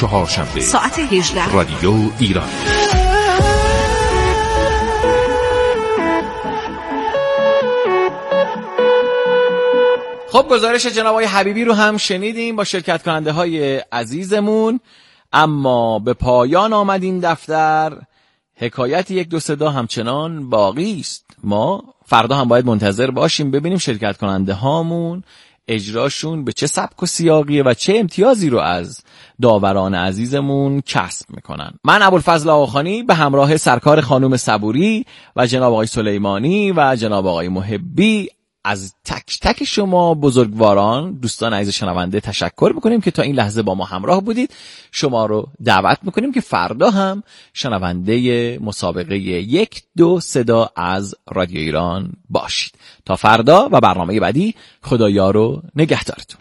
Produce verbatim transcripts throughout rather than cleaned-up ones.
چهارشنبه ساعت هجده رادیو ایران. خب گزارش جناب آقای حبیبی رو هم شنیدیم با شرکت کننده های عزیزمون، اما به پایان آمد این دفتر. حکایت یک دو صدا همچنان باقی است. ما فردا هم باید منتظر باشیم ببینیم شرکت کننده هامون اجراشون به چه سبک و سیاقیه و چه امتیازی رو از داوران عزیزمون کسب میکنن. من ابوالفضل آقاخانی به همراه سرکار خانم صبوری و جناب آقای سلیمانی و جناب آقای محبی از تک تک شما بزرگواران دوستان عزیز شنونده تشکر میکنیم که تا این لحظه با ما همراه بودید. شما رو دعوت میکنیم که فردا هم شنونده مسابقه یک دو صدا از رادیو ایران باشید. تا فردا و برنامه بعدی، خدایا رو نگهدارتون.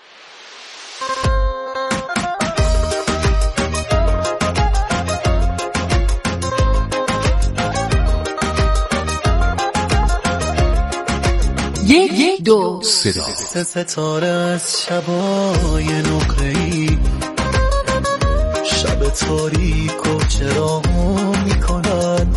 یک یک دو صدا ستاره از شبای نقره‌ای، شب تاریک و چراغ میکنن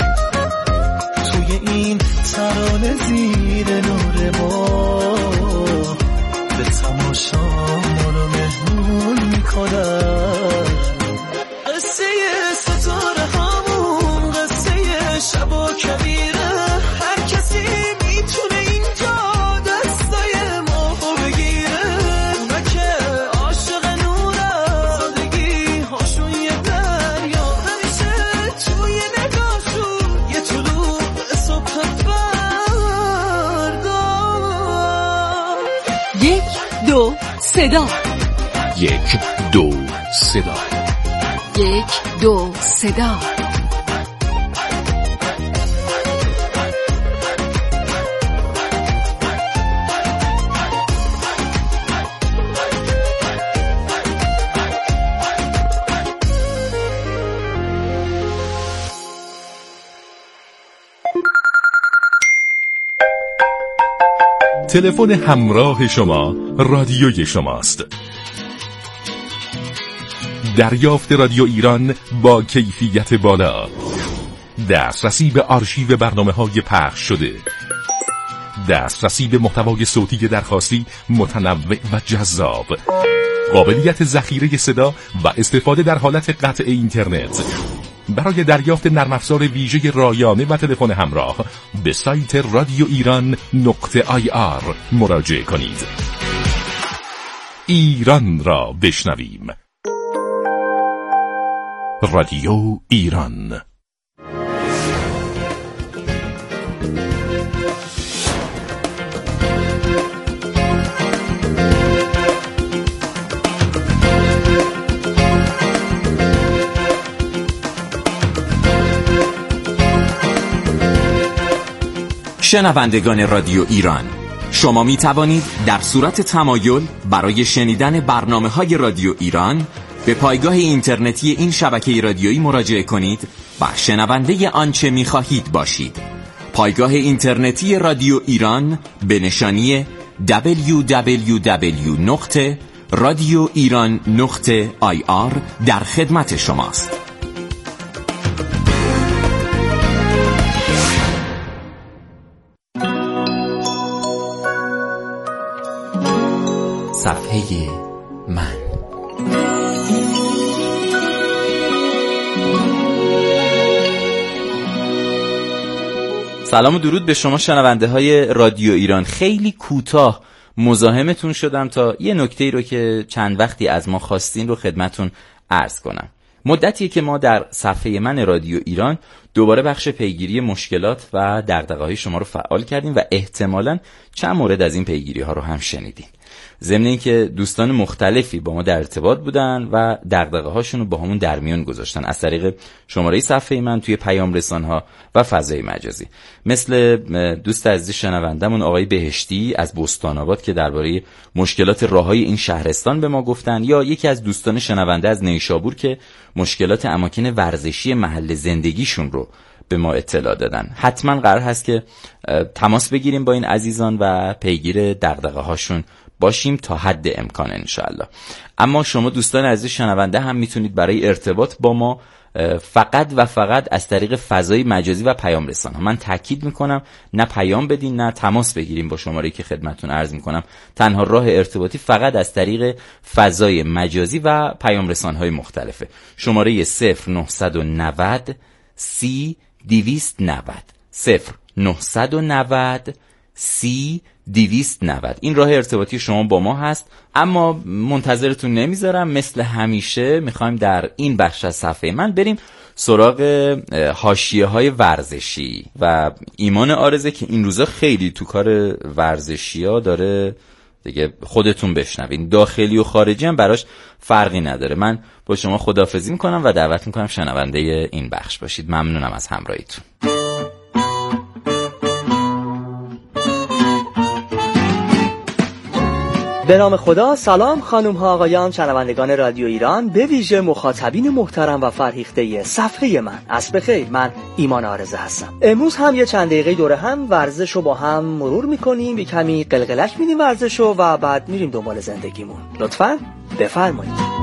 توی این ترانه زیر نور ما، به تماشا ما رو مهمون میکنن. قصه ستاره همون قصه شب و کبیره، هر کسی میتونه اینجا دستای ما بگیره. اونا که عاشق نورن، سادگی هاشون یه دریا، همیشه توی نگاهشون یه طلوع صبح فردا. یک دو صدا یک دو صدا یک دو صدا تلفن همراه شما رادیوی شماست. دریافت رادیو ایران با کیفیت بالا، دسترسی به آرشیو برنامه‌های پخش شده، دسترسی به محتوای صوتی درخواستی متنوع و جذاب، قابلیت ذخیره صدا و استفاده در حالت قطع اینترنت. برای دریافت نرم افزار ویژه رایانه و تلفن همراه به سایت رادیو ایران نقطه آی آر مراجعه کنید. ایران را بشنویم. رادیو ایران. شنوندگان رادیو ایران، شما می توانید در صورت تمایل برای شنیدن برنامه‌های رادیو ایران به پایگاه اینترنتی این شبکه رادیویی مراجعه کنید و شنونده آنچه می خواهید باشید. پایگاه اینترنتی رادیو ایران به نشانی دبلیو دبلیو دبلیو نقطه رادیو ایران نقطه آی آر در خدمت شماست. صفحه من. سلام و درود به شما شنونده های رادیو ایران. خیلی کوتاه مزاحمتون شدم تا یه نکته‌ای رو که چند وقتی از ما خواستین رو خدمتون عرض کنم. مدتیه که ما در صفحه من رادیو ایران دوباره بخش پیگیری مشکلات و دغدغه‌های شما رو فعال کردیم و احتمالاً چند مورد از این پیگیری‌ها رو هم شنیدین. ضمن اینکه دوستان مختلفی با ما در ارتباط بودن و دغدغه‌هاشون رو با همون در میون گذاشتن از طریق شماره صفحه من توی پیام رسان‌ها و فضای مجازی، مثل دوست عزیز شنوندمون آقای بهشتی از بستان آباد که درباره مشکلات راههای این شهرستان به ما گفتن، یا یکی از دوستان شنونده از نیشابور که مشکلات اماکن ورزشی محل زندگیشون رو به ما اطلاع دادن. حتما قرار هست که تماس بگیریم با این عزیزان و پیگیر دغدغه‌هاشون باشیم تا حد امکان انشاءالله. اما شما دوستان عزیز شنونده هم میتونید برای ارتباط با ما فقط و فقط از طریق فضای مجازی و پیام رسان ها. من تاکید میکنم نه پیام بدین نه تماس بگیریم با شماره‌ای که خدمتتون عرض میکنم. تنها راه ارتباطی فقط از طریق فضای مجازی و پیام رسان های مختلفه. شماره صفر نه نه نه سی دویست نود صفر نه نه نه سی دویست نود. این راه ارتباطی شما با ما هست. اما منتظرتون نمیذارم، مثل همیشه میخوایم در این بخش از صفحه من بریم سراغ حاشیه های ورزشی و ایمان عارضه که این روزا خیلی تو کار ورزشی ها داره دیگه، خودتون بشنوین، داخلی و خارجی هم براش فرقی نداره. من با شما خداحافظی میکنم و دعوت میکنم شنونده این بخش باشید. ممنونم از همراهیتون. به نام خدا. سلام خانم ها آقایان شنوندگان رادیو ایران، به ویژه مخاطبین محترم و فرهیخته صفحه من. عصر بخیر، من ایمان عارضه هستم. امروز هم یه چند دقیقه دوره هم ورزش رو با هم مرور میکنیم، یه کمی قلقلک میدیم ورزش رو و بعد میریم دنبال زندگیمون. لطفاً بفرمایید.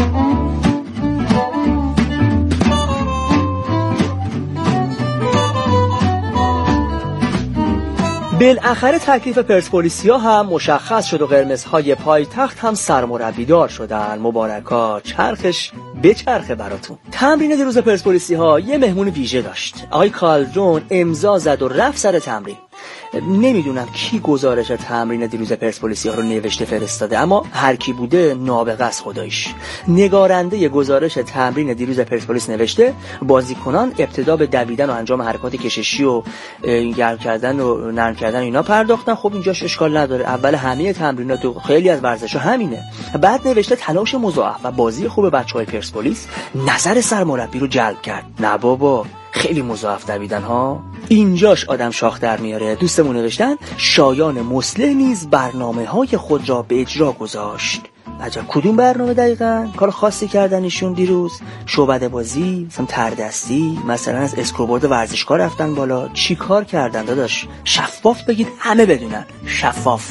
بالاخره تکلیف پرسپولیسیا هم مشخص شد و قرمزهای پایتخت هم سرمربیدار شدن. مبارکا، چرخش به چرخه براتون. تمرین دیروز پرسپولیسیا یه مهمون ویژه داشت. آقای کالدرون امضا زد و رفت سر تمرین. نمیدونم کی گزارش تمرین دیروز پرسپولیسیا رو نوشته فرستاده، اما هر کی بوده نابغه است خداییش. نگارنده گزارش تمرین دیروز پرسپولیس نوشته بازیکنان ابتدا به دویدن و انجام حرکات کششی و گرم کردن و نرم کردن اینا پرداختن. خب اینجاش اشکال نداره، اول همه تمرینات و خیلی از ورزش‌ها همینه. بعد نوشته تلاش مضاعف و بازی خوب بچه‌های پرسپولیس نظر سرمربی رو جلب کرد. نه بابا، خیلی مضاعف دویدن ها. اینجاش آدم شاخ در میاره. دوستمون نوشتن شایان مصلح نیز برنامه های خود را به اجرا گذاشت. عجب کدوم برنامه دقیقاً؟ کار خاصی کردن ایشون دیروز؟ شعبده بازی، مثلا تردستی، مثلا از اسکروبورد ورزشکار رفتن بالا؟ چی کار کردن داداش؟ شفاف بگید همه بدونن. شفاف.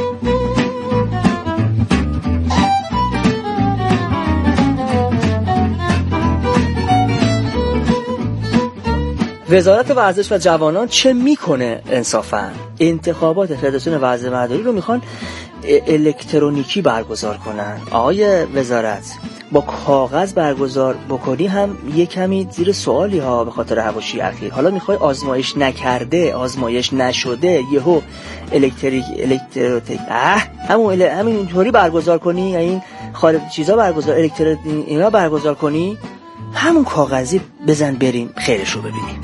وزارت ورزش و جوانان چه میکنه انصافا؟ انتخابات فدراسیون ورزش مردمی رو میخوان الکترونیکی برگزار کنن. آقای وزارت، با کاغذ برگزار بکنی هم یه کمی زیر سوالی ها به خاطر حواشی اخیر. حالا میخوای آزمایش نکرده، آزمایش نشده یهو الکتریک الکتروتک اه همون همین اینطوری برگزار کنی، این خارج چیزا برگزار الکترو اینا برگزار کنی، همون کاغذی بزن بریم خیرشو ببینیم.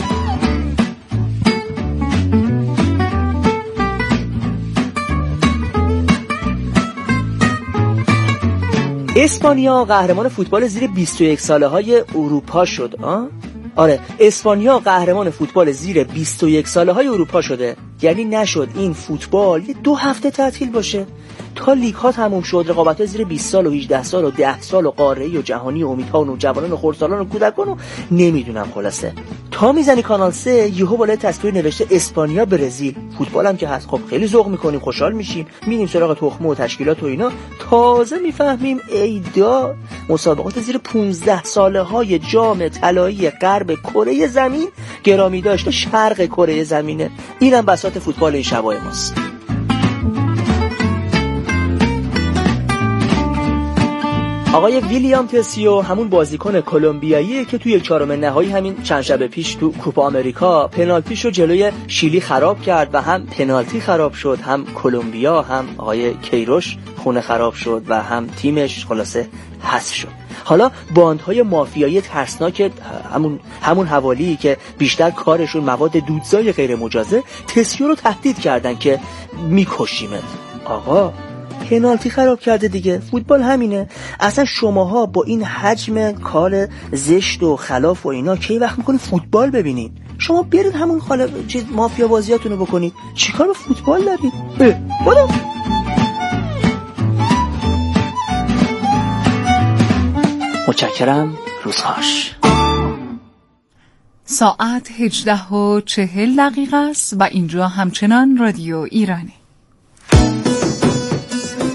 اسپانیا قهرمان فوتبال زیر بیست و یک ساله های اروپا شد. آه؟ آره، اسپانیا قهرمان فوتبال زیر بیست و یک ساله های اروپا شده. یعنی نشد این فوتبال یه دو هفته تعطیل باشه تا لیگ ها تموم شد. رقابت‌های زیر بیست سال و هجده سال و ده سال و قاره‌ای و جهانی و امیدهان و جوانان و خردسالان و کودکان و نمیدونم خلاصه تا میزنی کانال سه یهو بالای تصویر نوشته اسپانیا برزیل. فوتبال هم که هست، خب خیلی ذوق میکنیم، خوشحال میشیم، میریم سراغ تخمه و تشکیلات و اینا. تازه میفهمیم ایدا مسابقات زیر پانزده ساله های جام طلایی غرب کره زمین گرامی داشت و شرق کره زمینه. اینم بساط فوتبال این شبای ماست. آقای ویلیام تسیو، همون بازیکن کلمبیایی که توی یک چهارم نهایی همین چند شب پیش تو کوپا آمریکا پنالتیشو جلوی شیلی خراب کرد و هم پنالتی خراب شد، هم کلمبیا، هم آقای کیروش خونه خراب شد و هم تیمش خلاصه حذف شد. حالا باندهای مافیایی ترسناک همون همون حوالی که بیشتر کارشون مواد دودزای غیر مجازه، تسیو رو تهدید کردن که میکشیمت. آقا پنالتی خراب کرده دیگه، فوتبال همینه. اصلا شماها با این حجم کار زشت و خلاف و اینا کی وقت میکنید فوتبال ببینید؟ شما برید همون خاله چیز مافیا بازیاتونو بکنید، چیکار به فوتبال دارید؟ برو. متشکرم. روزهاش ساعت هجده و چهل دقیقه است و اینجا همچنان رادیو ایرانی.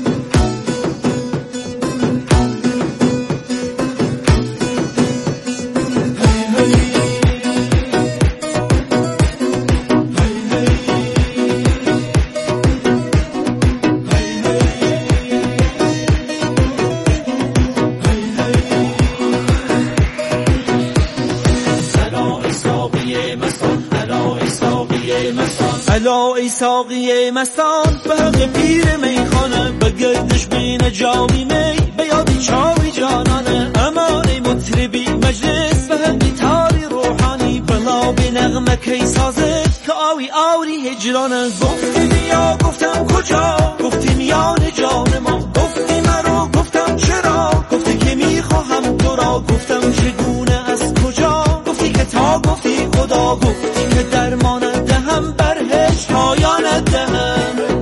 الا ای ساقی مستان به حق پیر میخانه بگردش بین جامی می به یادی چاوی جانانه اما ای مطربی مجلس به حق تاری روحانی بلا به نغمه کی سازد که آوی آوری هجرانه گفتی بیا گفتم کجا گفتی میان جان ما گفتی مرا گفتم چرا گفتی که میخواهم تو را گفتم چگونه از کجا گفتی که تا گفتی خدا گفتی که درمانه دهم بر هجر پایان دهم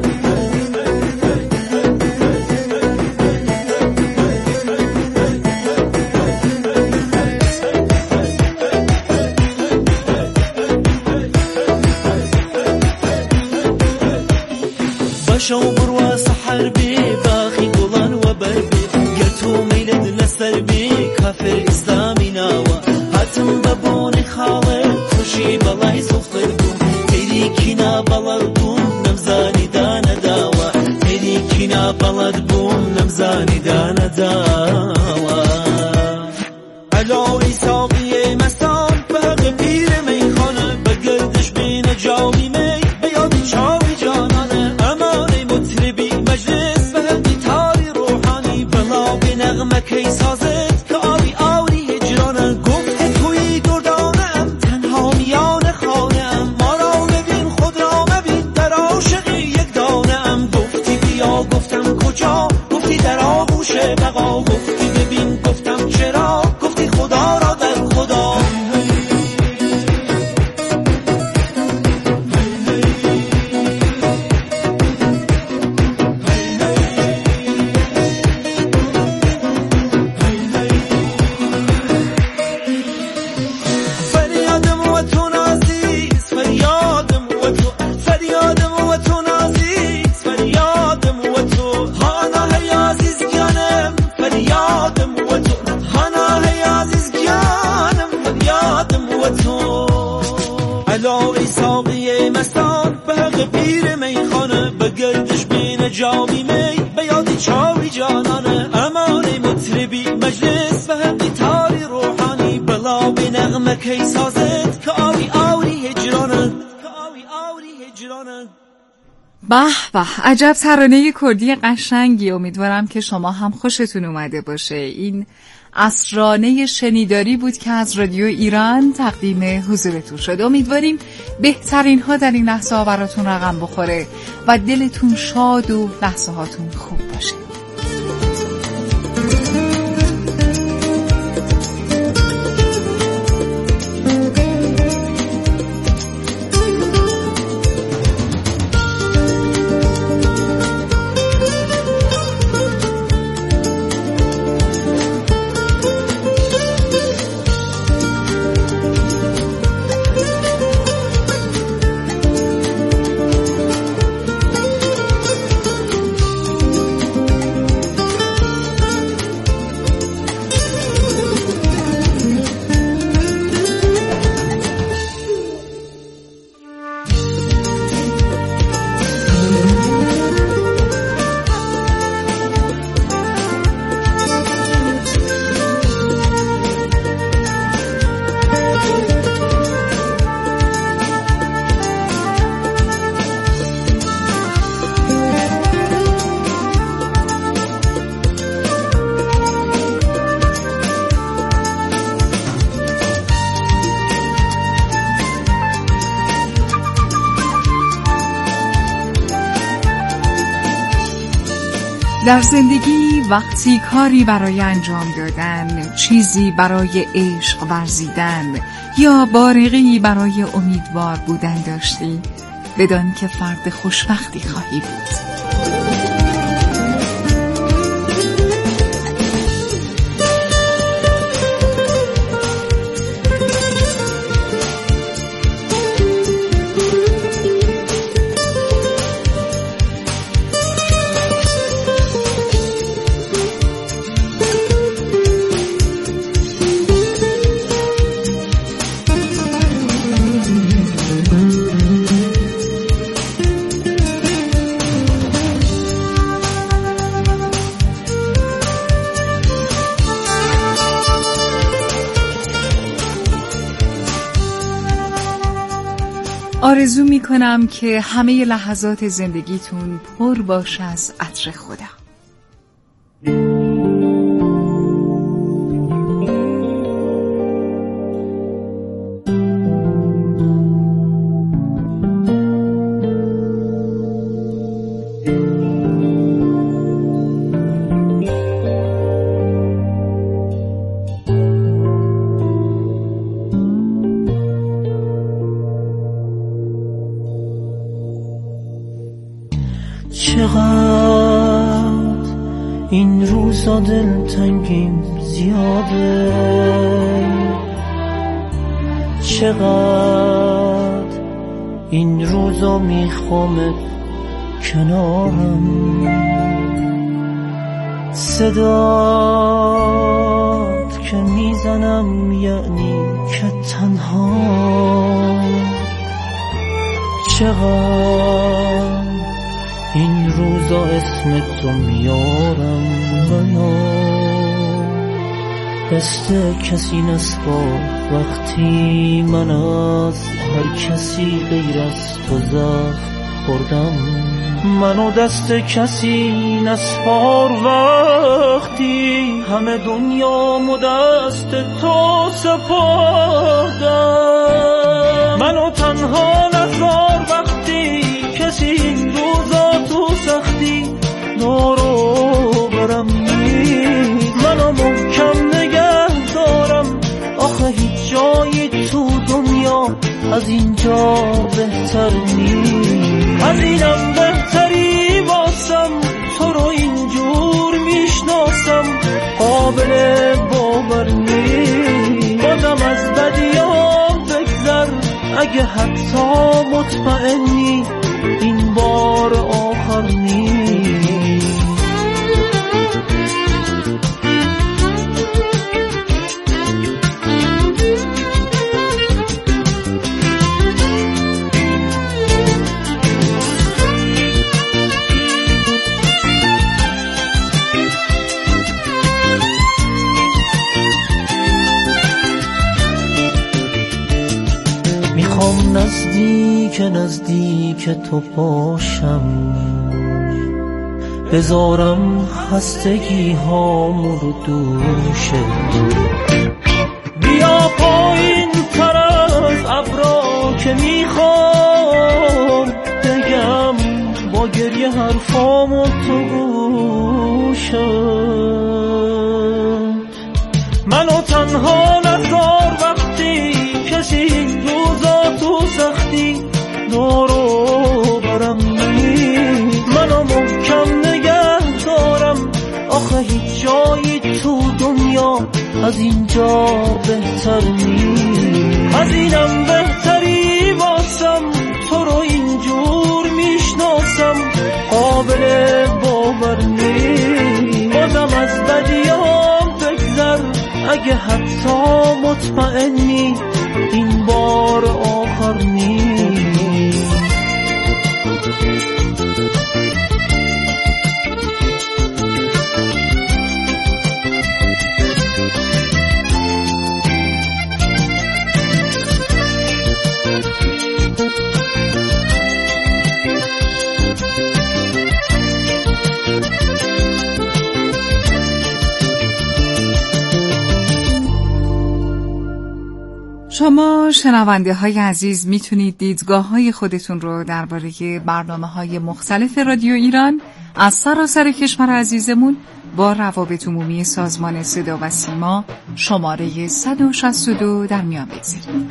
بشو بروا سحر بی باخی گلان و بربی گرتو میلد لسر بی کافر اسلامی ناوا هاتم ببونی خالد خوشی بلای سختر بون تیری کنا بلد بون نمزانی دانه داوا تیری کنا بلد بون نمزانی دانه داوا الا ای ساقی مستان به حق پیر میخانه بگردش بین جامی می به یادی چاوی جانانه اما ای مطربی مجلس به حق تاری روحانی بلا به نغمه کی سازد که آوی آوری هجرانه گفت توی دردانه ام تنها میان خانه ام ما را ببین خود را مبین در عاشقی یک دانه ام گفتی بیا گفتم کجا گفتی در آغوش بقا گفتی ببین گفتم چرا گفتی خدا را در خدا فریادم و تو نازیز فریادم و تو فریادم و تو نازیز فریادم و تو هانا هی عزیز جانم فریادم و تو هانا هی عزیز جانم فریادم و تو الا ای ساقی مستان به حق پیر میخانه بگردش بین جامی می به یادی چاوی جانانه اما ای مطربی مجلس به حق تاری روحانی بلا به نغمه کی سازد که آوی آوری هجرانه که آوی آوری هجرانه. به به، عجب ترانه کردی قشنگی. امیدوارم که شما هم خوشتون اومده باشه. این اسرانه شنیداری بود که از رادیو ایران تقدیم حضورتون شد. امیدواریم بهترین ها در این لحظه ها براتون رقم بخوره و دلتون شاد و لحظه هاتون خوب باشه. در زندگی وقتی کاری برای انجام دادن، چیزی برای عشق ورزیدن یا بارقی برای امیدوار بودن داشتی، بدان که فرد خوشبختی خواهی بود. آرزو می کنم که همه لحظات زندگیتون پر باشه از عطر خدا. چقدر این روزا دلتنگیم زیاده، چقدر این روزا میخوامت کنارم، صدات که میزنم یعنی که تنها، چقدر این روزا اسم تو میارم، منو دست کسی نسپار وقتی من از هر کسی غیر از تو زخم خوردم، منو دست کسی نسپار وقتی همه دنیامو دست تو سپردم، منو تنها نذار وقتی کسی این روزا تو سختی دارو برم نیست، منو محکم نگه دارم، آخه هیچ جایی تو دنیا از اینجا بهتر نیست، از اینم بهتری واسم تو رو اینجور میشناسم، قابل باور نیست، بازم از بدیام بگذر اگه حتی مطمئنی این بار آخر نیست. میخوام نزدیک نزدیک تو باشم، بذارم خستگی هامو رو دوشت، بیا پایین تر از ابرا که میخوام بگم با گریه حرفامو تو گوشت، منو تنها نذار وقتی کسی این روزا تو سختی دارو برم نیست، منو محکم نگه دارم، آخه هیچ جایی تو دنیا از اینجا بهتر نیست، از اینم بهتری واسم تو رو اینجور میشناسم، قابل باور نیست، بازم از بدیام بگذر اگه حتی مطمئنی این بار آخر نیست. شما شنونده های عزیز میتونید دیدگاه های خودتون رو درباره برنامه های مختلف رادیو ایران از سراسر کشور عزیزمون با روابط عمومی سازمان صدا و سیما شماره صد و شصت و دو در میان بگذارید.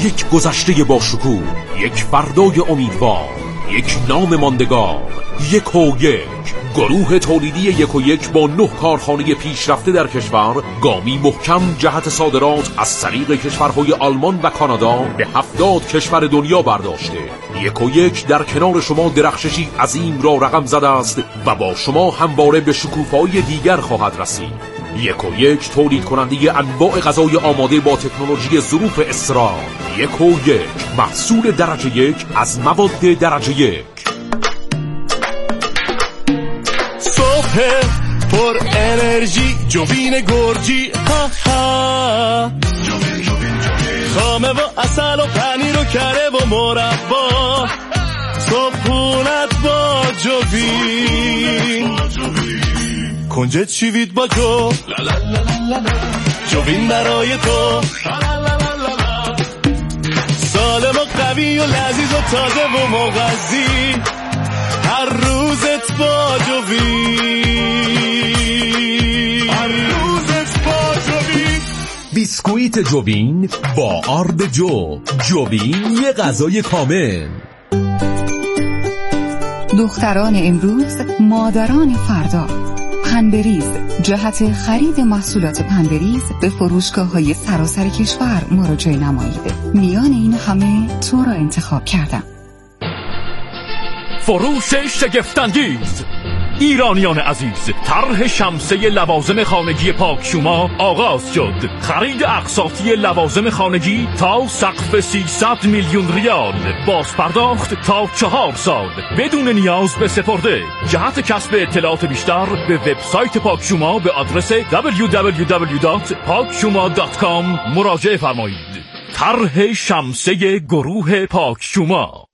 یک گذشته با شکوه، یک فردای امیدوار، یک نام ماندگار، یک و یک. گروه تولیدی یک و یک با نه کارخانه پیشرفته در کشور گامی محکم جهت صادرات از طریق کشورهای آلمان و کانادا به هفتاد کشور دنیا برداشته. یک و یک در کنار شما درخششی عظیم را رقم زده است و با شما همواره به شکوفه‌های دیگر خواهد رسید. یک و یک تولید کننده انواع غذای آماده با تکنولوژی ظروف اسرار. یک و یک محصول درجه یک از مواد درجه یک. صبح پر انرژی جوین گرجی ها ها، خامه و اصل و پنیر و کره و مربا، صبحونت با جوین، کنجد شیوید با جو، جوین برای تو، سالم و قوی و لذیذ و تازه و مغذی، هر روزت با جوین، هر روزت با جوین. بیسکویت جوین با آرد جو. جوین یه غذای کامل. دختران امروز، مادران فردا. پنبریز، جهت خرید محصولات پنبریز به فروشگاه‌های سراسر کشور مراجعه نمایید. میان این همه تو را انتخاب کردم. فروش شگفت‌انگیز. ایرانیان عزیز، طرح شمسه لوازم خانگی پاکشوما آغاز شد. خرید اقساطی لوازم خانگی تا سقف سیصد میلیون ریال، باز پرداخت تا چهار سال بدون نیاز به سپرده. جهت کسب اطلاعات بیشتر به وبسایت پاکشوما به آدرس دبلیو دبلیو دبلیو دات پاکشوما دات کام مراجعه فرمایید. طرح شمسه گروه پاکشوما.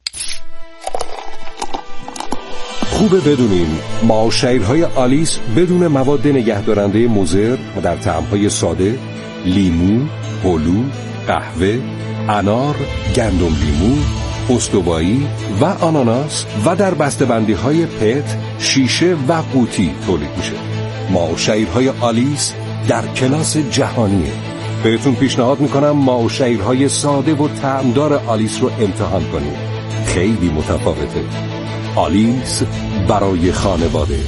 خوبه بدونین معاشرهای آلیس بدون مواد نگهدارنده مضر و در طعم‌های ساده، لیمو، هلو، قهوه، انار، گندم لیمو، استوایی و آناناس و در بسته‌بندی‌های پت، شیشه و قوطی تولید میشه. معاشرهای آلیس در کلاس جهانیه. بهتون پیشنهاد میکنم معاشرهای ساده و طعمدار آلیس رو امتحان کنید. خیلی متفاوته. آلیس برای خانواده.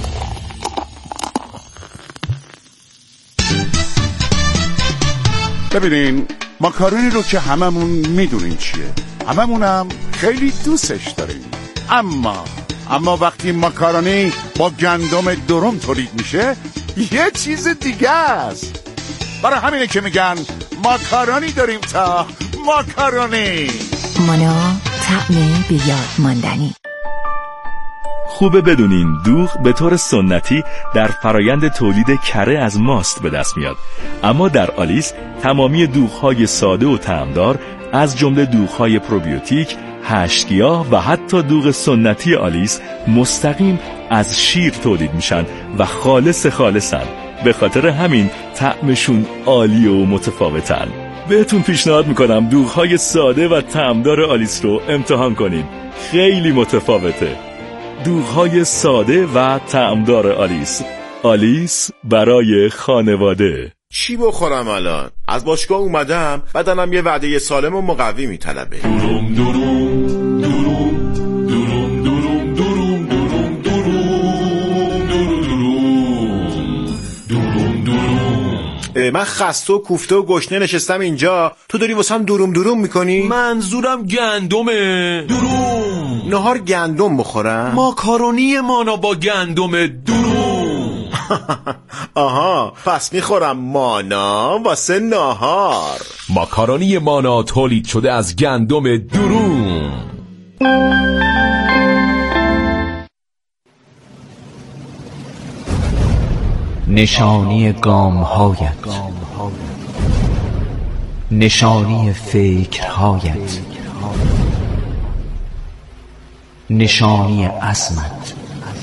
ببینین، ماکارونی رو که هممون میدونین چیه، هممونم خیلی دوستش داریم، اما اما وقتی ماکارونی با گندم درم تولید میشه یه چیز دیگه است. برای همینه که میگن ماکارونی داریم تا ماکارونی. مانا، طعم به یاد ماندنی. خوبه بدونین دوغ به طور سنتی در فرایند تولید کره از ماست به دست میاد، اما در آلیس تمامی دوغ‌های ساده و طعمدار از جمله دوغ‌های پروبیوتیک، هشت‌گیاه و حتی دوغ سنتی آلیس مستقیم از شیر تولید میشن و خالص خالصن. به خاطر همین طعمشون عالی و متفاوتن. بهتون پیشنهاد میکنم دوغ‌های ساده و طعمدار آلیس رو امتحان کنین. خیلی متفاوته. دوغ‌های ساده و طعمدار آلیس. آلیس برای خانواده. چی بخورم الان؟ از باشگاه اومدم، بدنم یه وعده سالم و مقوی میطلبه. دوروم دوروم دوروم دوروم دوروم دوروم دوروم دوروم دوروم دوروم. من خسته و کوفته و گشنه نشستم اینجا، تو داری واسم دوروم دوروم میکنی؟ منظورم گندمه. دوروم. نهار گندم بخورم؟ ماکارونی مانا با گندم دوروم. آها، پس میخورم مانا واسه نهار. ماکارونی مانا تولید شده از گندم دوروم. نشانی گام‌هایت، نشانی فکرهایت، نشانی عزمت،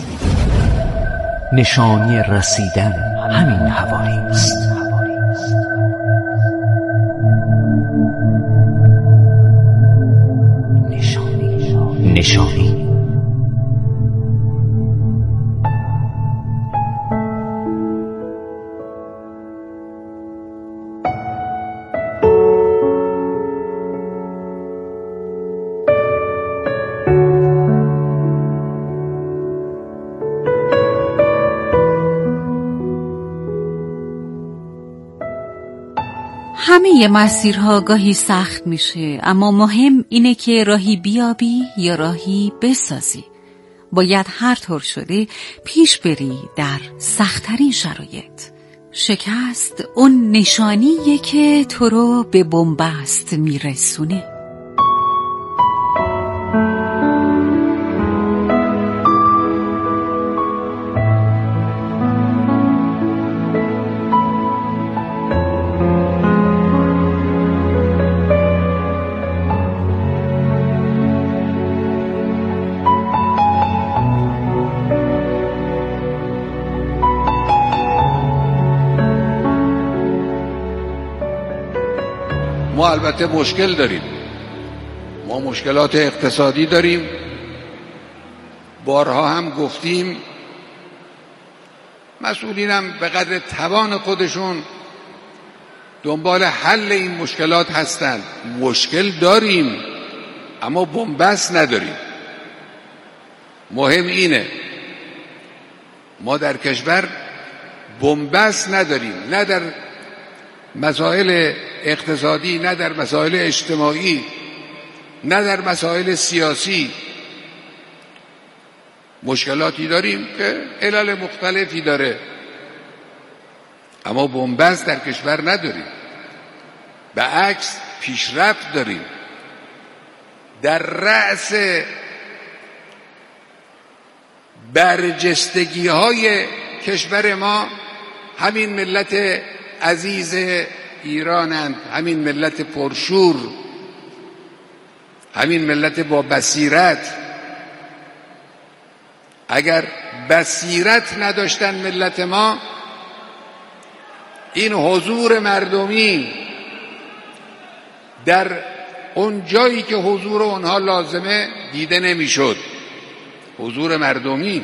نشانی رسیدن همین حوالی است. نشانی نشانی همه مسیرها گاهی سخت میشه، اما مهم اینه که راهی بیابی یا راهی بسازی. باید هر طور شده پیش بری در سخت‌ترین شرایط. شکست اون نشانیه که تو رو به بنبست میرسونه. ما البته مشکل داریم، ما مشکلات اقتصادی داریم، بارها هم گفتیم مسئولینم به قدر توان خودشون دنبال حل این مشکلات هستند. مشکل داریم اما بنبست نداریم. مهم اینه ما در کشور بنبست نداریم، نه در مسائل اقتصادی، نه در مسائل اجتماعی، نه در مسائل سیاسی. مشکلاتی داریم که علل مختلفی داره، اما بنبست در کشور نداریم. به عکس پیشرفت داریم. در رأس برجستگی های کشور ما همین ملت عزیز ایرانند، همین ملت پرشور، همین ملت با بصیرت. اگر بصیرت نداشتن ملت ما، این حضور مردمی در اون جایی که حضور اونها لازمه دیده نمیشد. حضور مردمی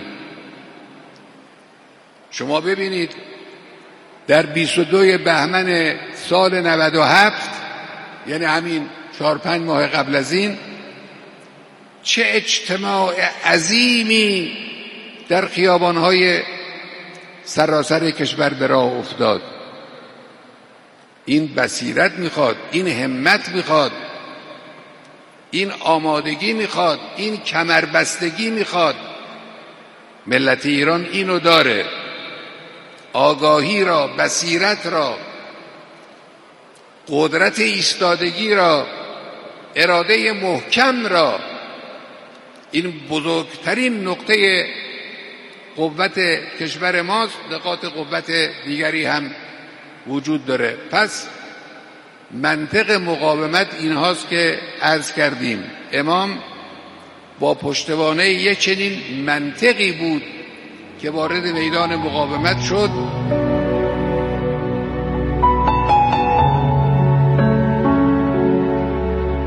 شما ببینید در بیست و دو بهمن سال نود و هفت، یعنی همین چهار پنج ماه قبل از این، چه اجتماع عظیمی در خیابان‌های سراسر کشور به راه افتاد. این بصیرت میخواد، این همت میخواد، این آمادگی میخواد، این کمربستگی میخواد. ملت ایران اینو داره، آگاهی را، بصیرت را، قدرت ایستادگی را، اراده محکم را. این بزرگترین نقطه قوت کشور ماست. نقاط قوت دیگری هم وجود داره. پس منطق مقاومت این هاست که عرض کردیم. امام با پشتوانه یک چنین منطقی بود که وارد میدان مقاومت شد